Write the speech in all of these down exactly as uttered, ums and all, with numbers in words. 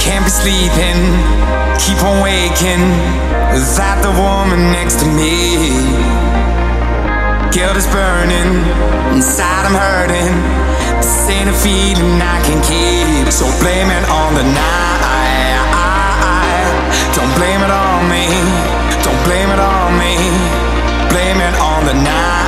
Can't be sleeping, keep on waking without the woman next to me. Guilt is burning, inside I'm hurting. This ain't a feeling I can keep. So blame it on the night. Don't blame it on me. Don't blame it on me. Blame it on the night.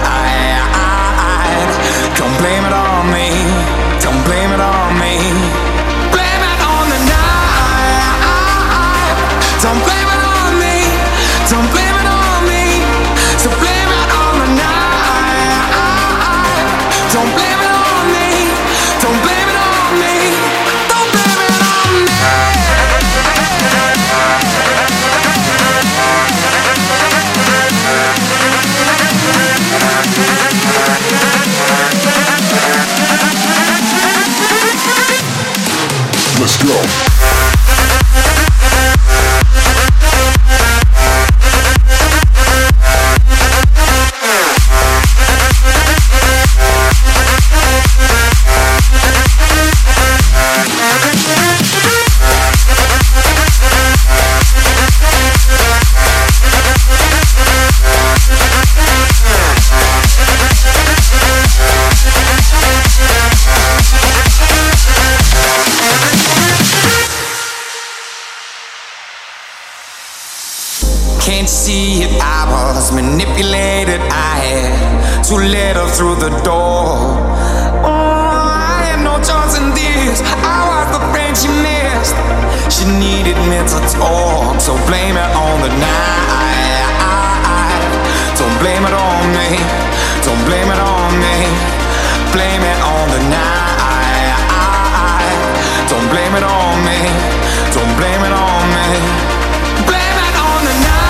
Don't blame it on me. Don't blame it on me. Blame it on the night. Don't blame it on me. Don't blame it on me. So blame it on the night. Don't blame it on me. Don't blame it on me. Don't blame it on me. Let's go. Can't you see it? I was manipulated. I had to let her through the door. Oh, I had no choice in this. I was the friend she missed. She needed me to talk. So blame it on the night. Don't blame it on me. Don't blame it on me. Blame it on the night. Don't blame it on me. Don't blame it on me. Blame it on the night.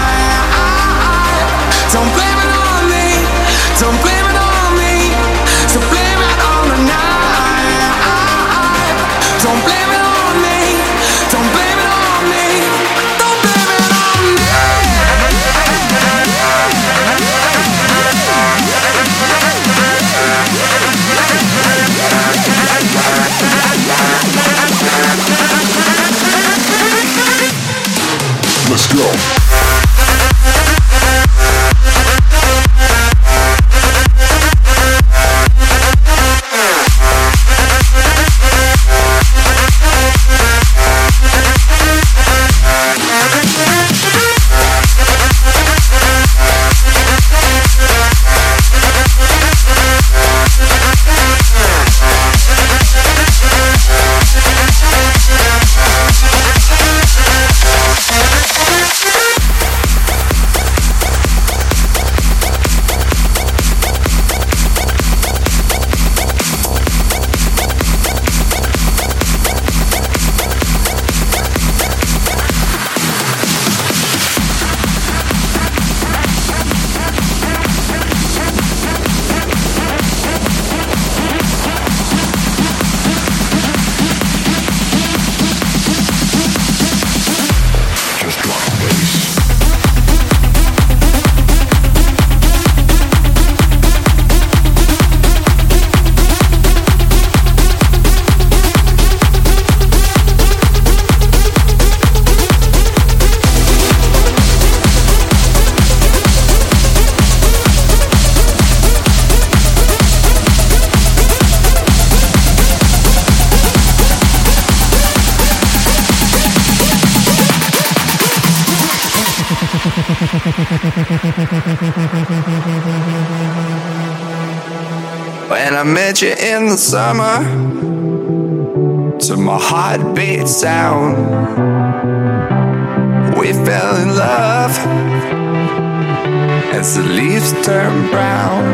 Don't blame it on me. Don't blame it on me. So blame it on the night. Don't blame it on me. Don't blame it on me. Don't blame it on me. Let's go. When I met you in the summer, to my heartbeat sound, we fell in love as the leaves turn brown.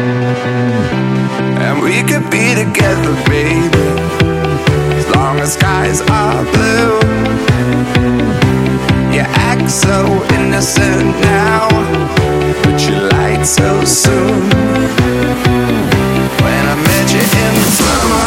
And we could be together, baby, as long as skies are blue. You act so innocent now, but you lied so soon. When I met you in the summer,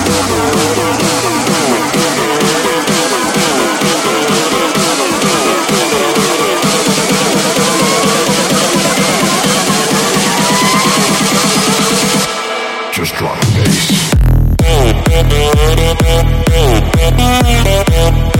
just drop the bass.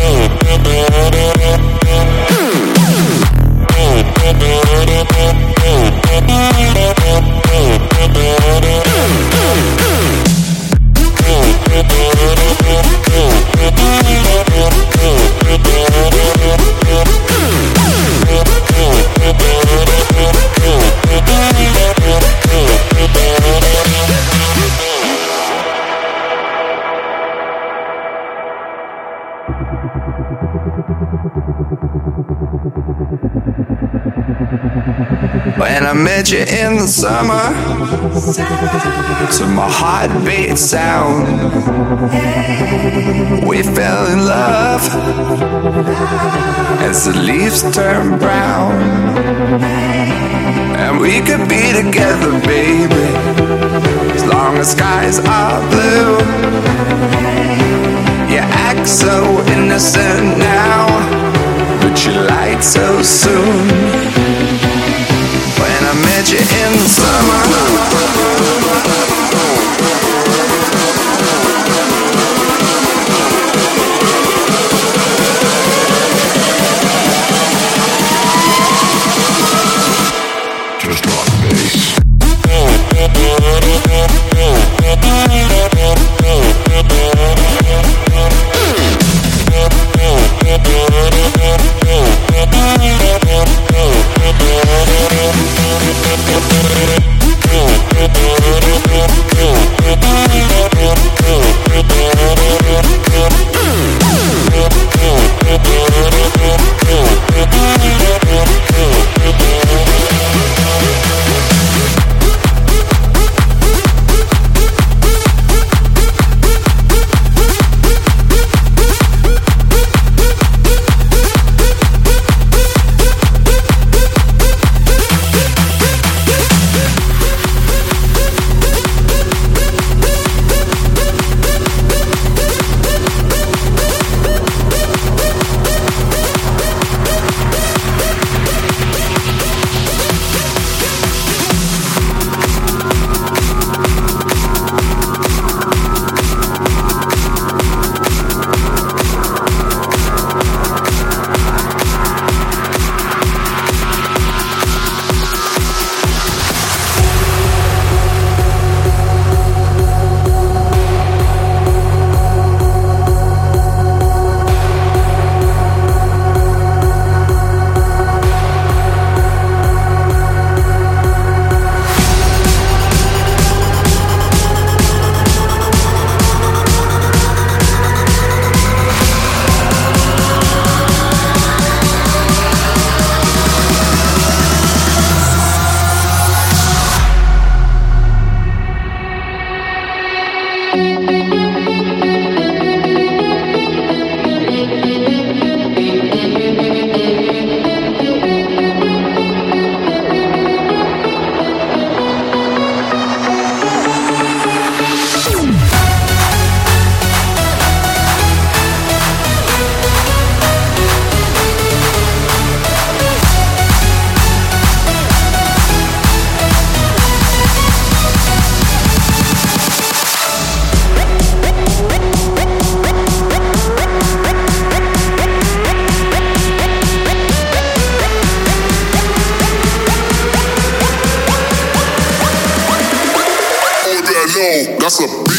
When I met you in the summer, to my heartbeat sound, we fell in love as the leaves turn brown. And we could be together, baby, as long as skies are blue. You act so innocent now, but you lied so soon. When I met you in the summer, just rock bass. That's a beat.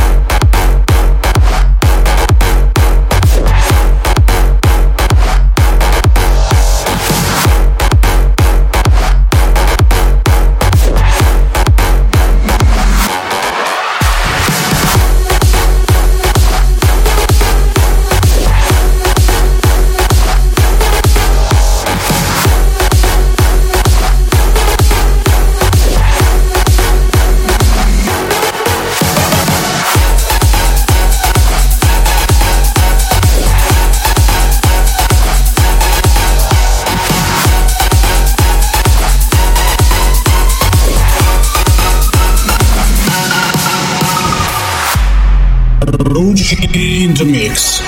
In the mix.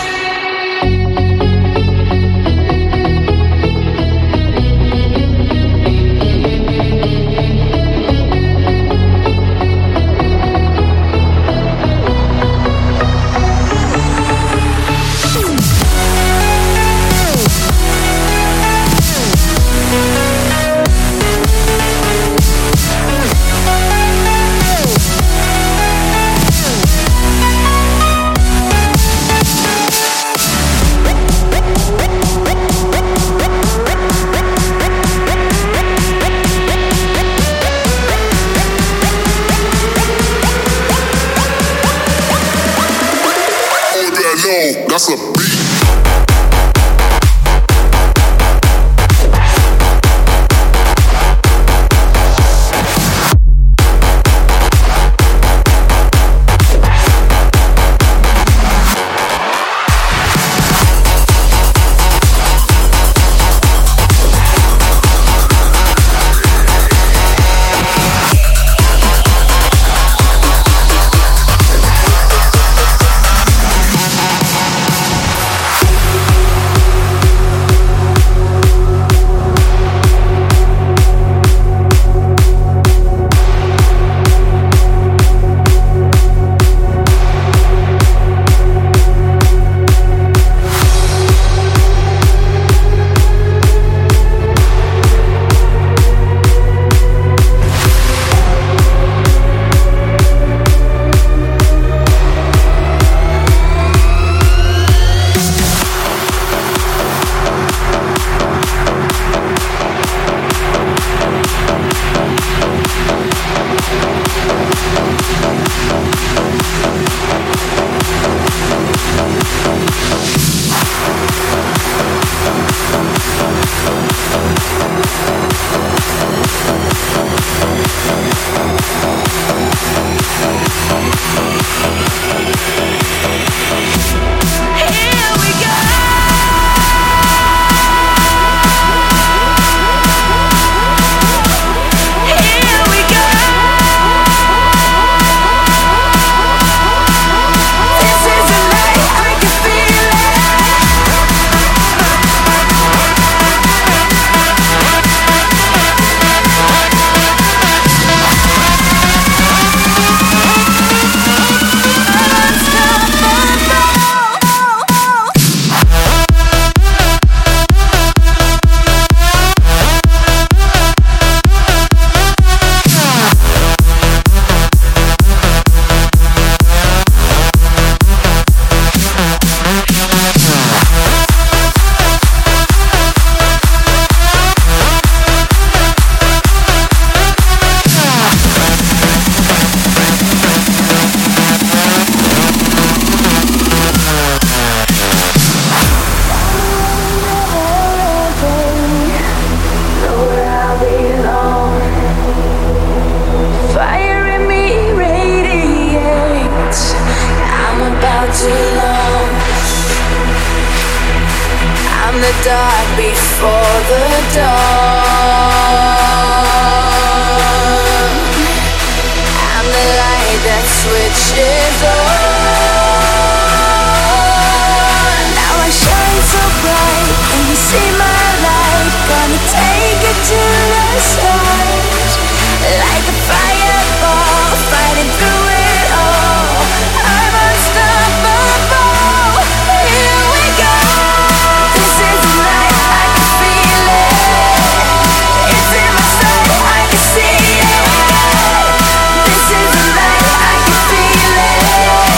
This is the night I can feel it.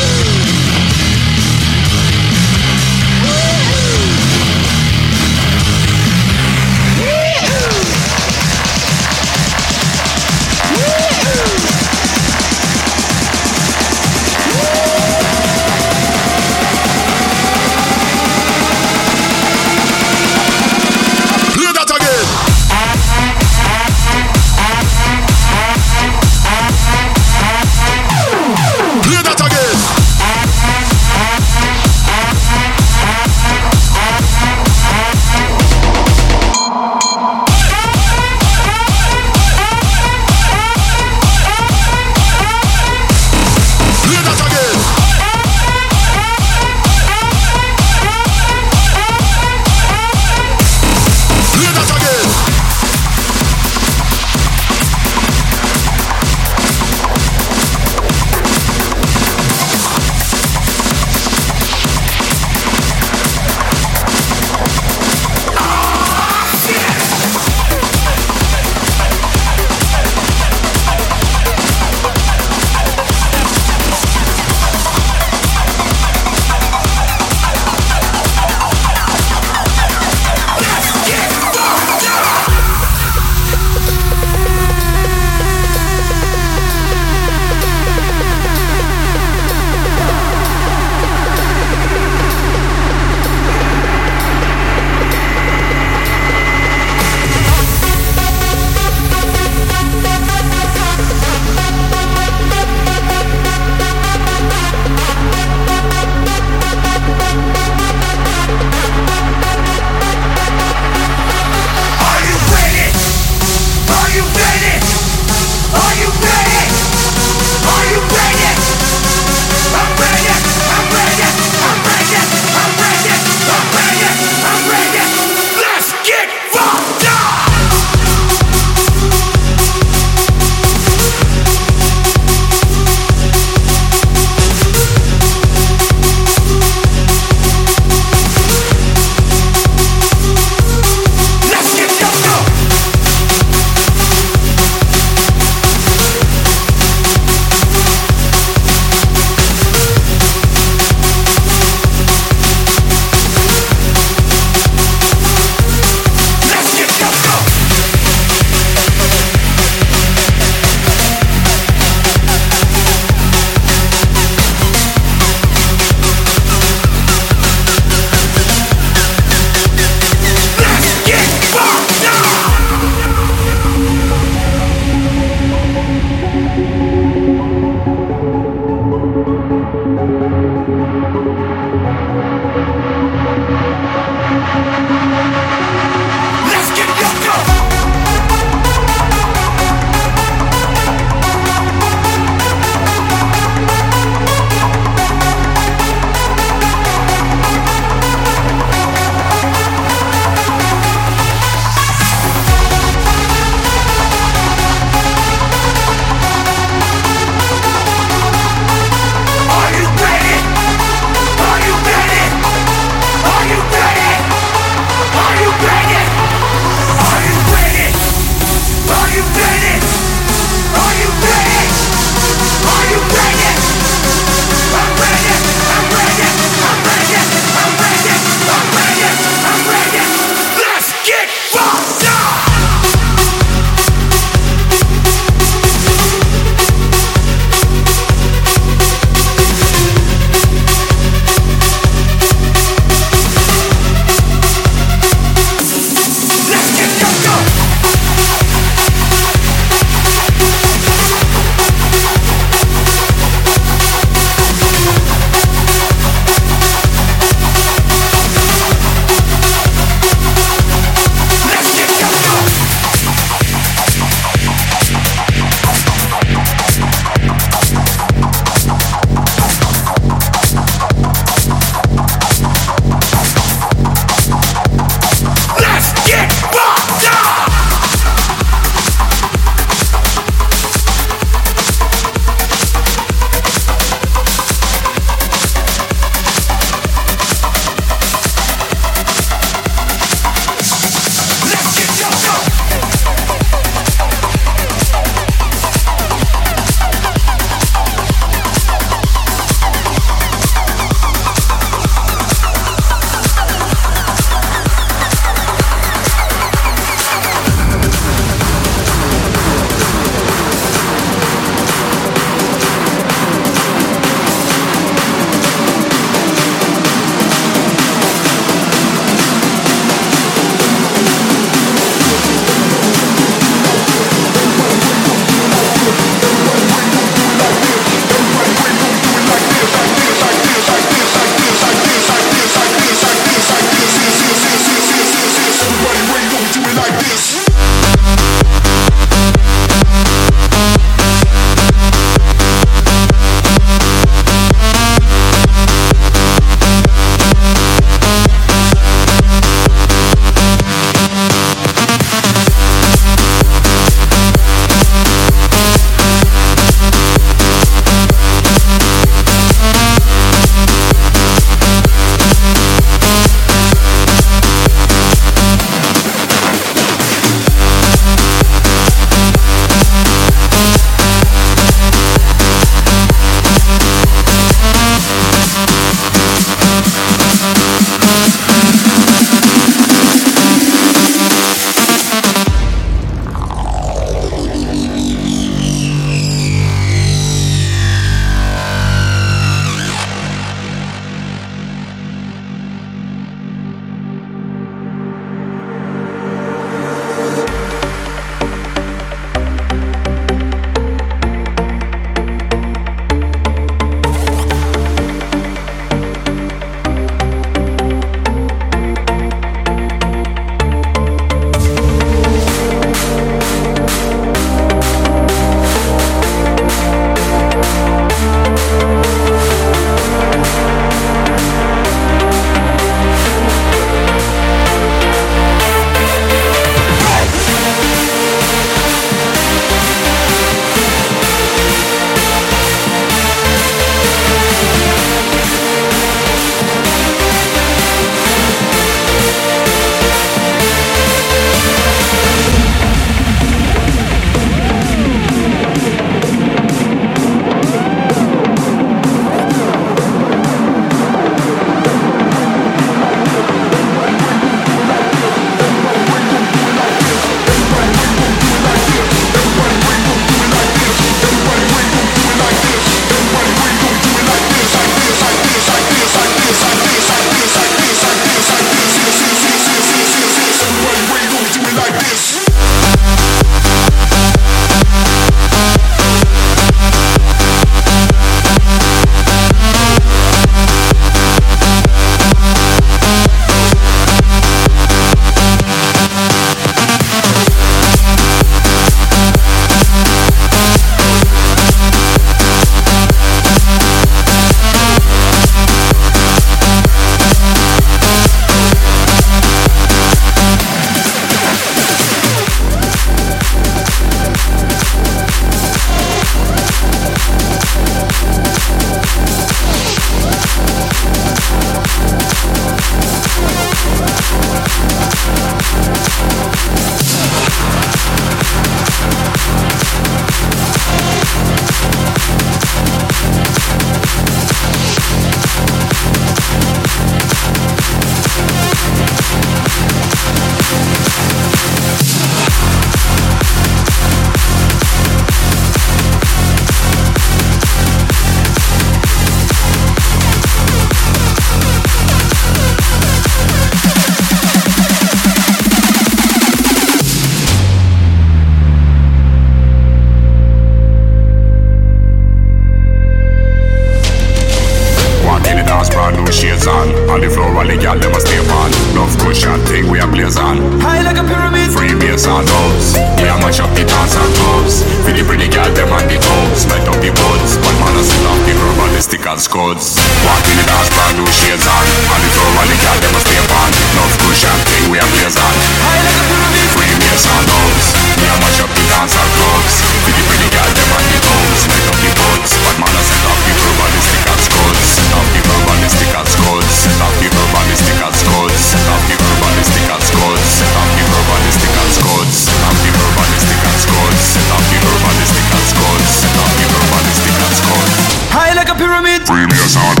on. On the floor, all the girl them a stay on. Love cushion thing we a blaze on. High like a pyramid. Free bass and house. We a mash up the dance and clubs. For the pretty girl them on the toes. Light up the buds. One man a set off the herbalistic and scuds. Walk in the dance, brand new shades on. On the floor, all the girl them a stay on. Love cushion thing we a blaze on. High like a pyramid. Free bass and house. We a mash up the dance and clubs. For the pretty girl them on the toes. Light up the buds. One man a set off the herbalistic and scuds. Set off the herbalistic and scuds. Set off the herbalistic and scuds. Set off the herbalistic and scuds. Set off the herbalistic and scuds. Set off the herbalistic and scuds. Set off the herbalistic and scuds. Set off the herbalistic and scuds. High like a pyramid. Free me a sound.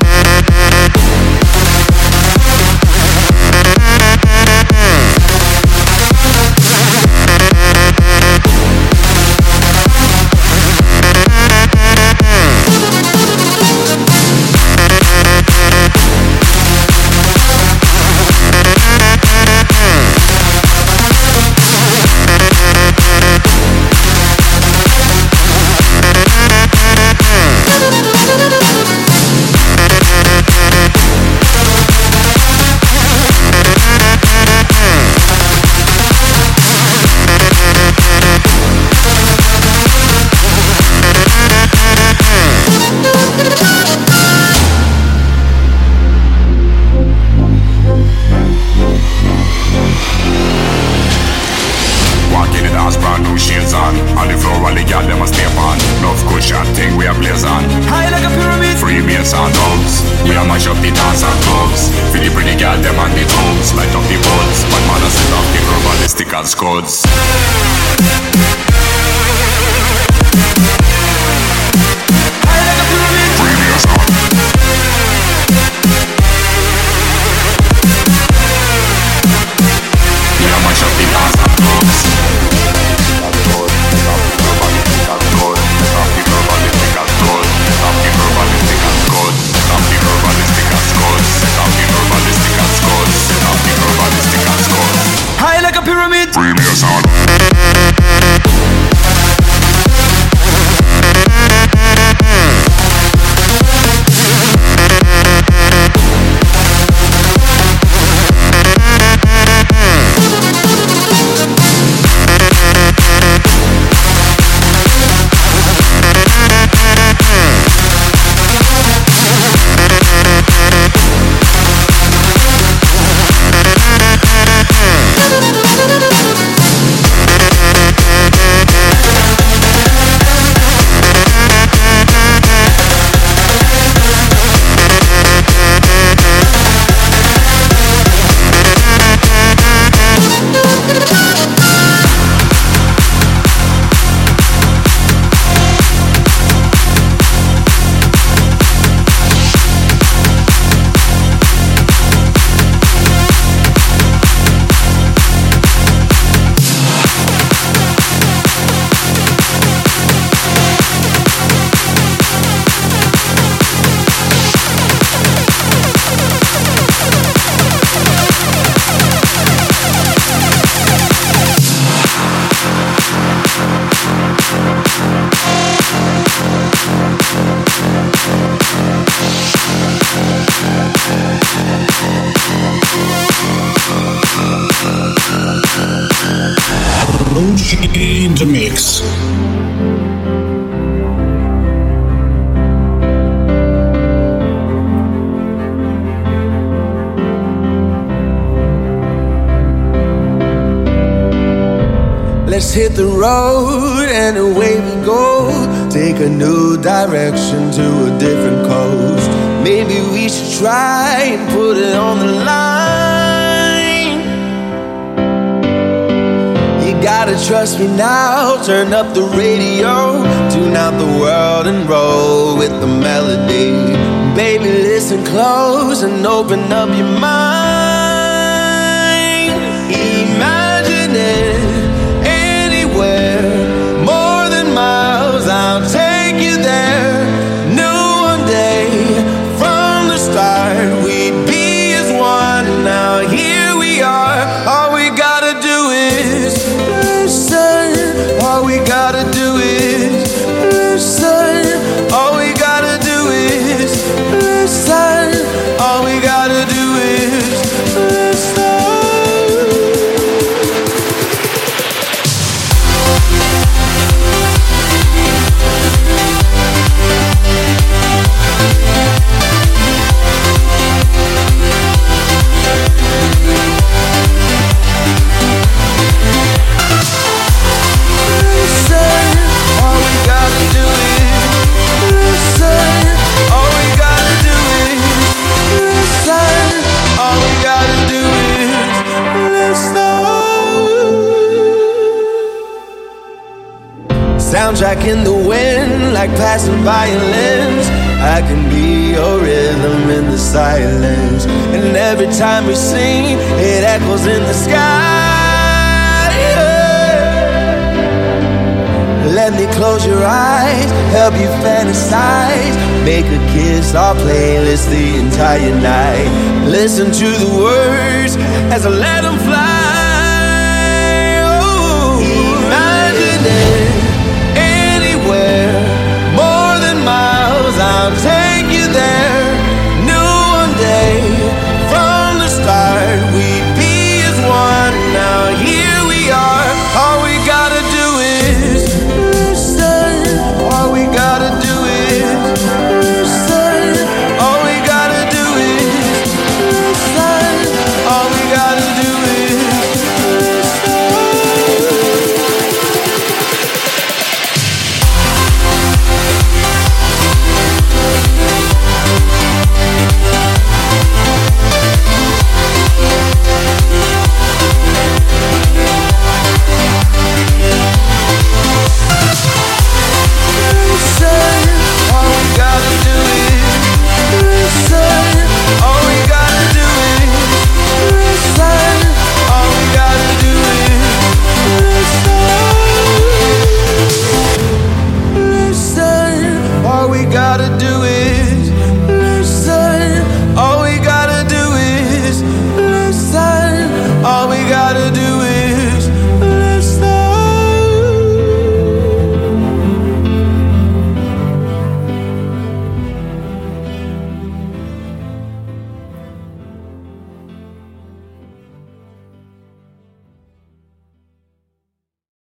Scots. In the mix. Let's hit the road and away we go. Take a new direction to a different coast. Maybe we should try and put it on the line. You gotta trust me now. Turn up the radio, tune out the world and roll with the melody. Baby, listen close and open up your mind. Imagine it. More than miles, I'll take you there. Knew one day from the start we'd be as one. Now here we are. All we gotta do is listen. All we gotta do is listen. All we gotta do is listen. All we track in the wind, like passing violins. I can be your rhythm in the silence, and every time we sing, it echoes in the sky. Yeah. Let me close your eyes, help you fantasize, make a kiss our playlist the entire night. Listen to the words as I let them fly.